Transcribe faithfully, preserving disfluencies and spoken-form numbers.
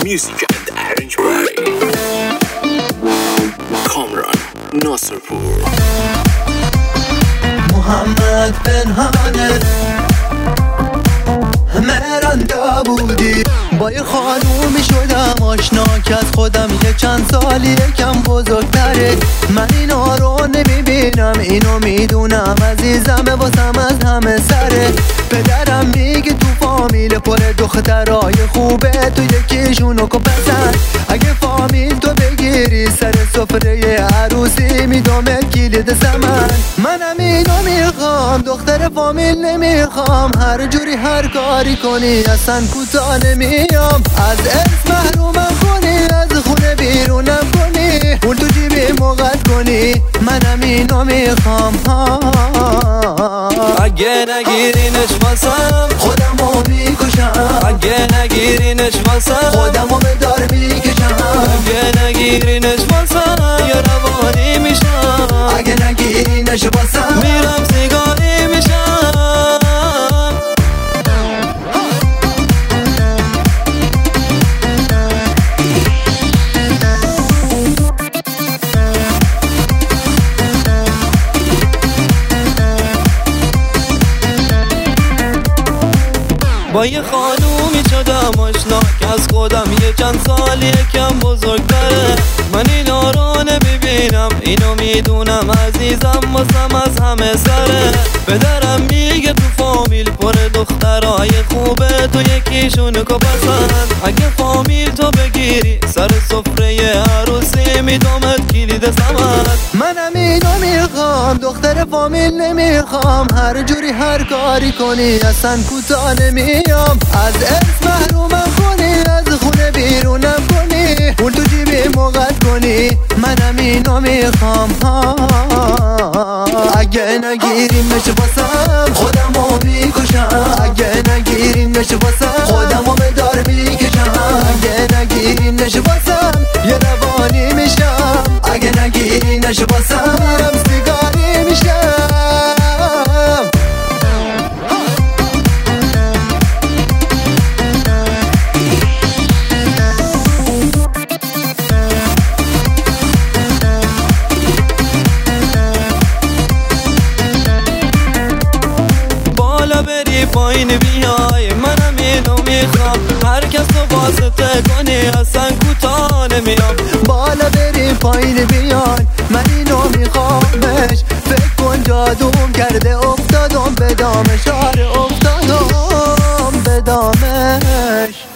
Music and arranged by Kamran Nasrpur. محمد پنهانه مهران داوودی با یه خانومی شدم آشنا که از خودم یه چند سالی یکم بزرگتره. من اینا رو نمیبینم، اینو میدونم عزیزمه واسم از همه سره. پدرم میگه تو فامیل پر دخترای خوبه، تو یکیشونو که بزن. اگه فامیل تو بگیری سر سفره عروسی میدامت کلید زمن. منم اینو میخوام، دختر فامیل نمیخوام. هر جوری هر کاری کنی اصلا کوتاه نمیام. از ارث محرومم کنی، از خونه بیرونم کنی، پول تو جیبی موقت کنی. منم اینو میخوام. اگه نگیرینش واسم خودمو میکشم. اگه نگیرینش واسم خودمو به دار میکشم. اگه نگیرینش واسم یا روانی میشم. اگه نگیرینش واسم میرم سیگاری میشم. با یه خانومی شدم آشنا که از خودم یه چند سالی یکم بزرگتره. من اینا رو نمیبینم، اینو میدونم عزیزم واسم از همه سره. پدرم میگه تو فامیل پر دخترای خوبه، تو یکیشونو که پسند. اگه فامیل تو بگیری سر سفره عروسی میدامت کلید زمن. منم اینو میخوام، دختر فامیل نمیخوام. هر جوری هر کاری کنی اصلا کوتاه نمیام. از ارث محرومم کنی، از خونه بیرونم کنی، پول تو جیبی موقت کنی. منم اینو میخوام. اگه نگیریمش واسم خودمو میکشم. اگه نگیریمش واسم خودمو به دار میکشم. اگه نگیرینش واسم یه روانی میشم. اگه نگیرینش واسم میرم سیگاری میشم. بالا بری پایین بیای، منم اینو میخوام. هر کس رو واسطه کنی اصلا کوتاه نمیام. بالا بری پایین بیای، من اینو میخوامش. فکر کن جادوم کرده افتادم به دامش. آره افتادم به دامش.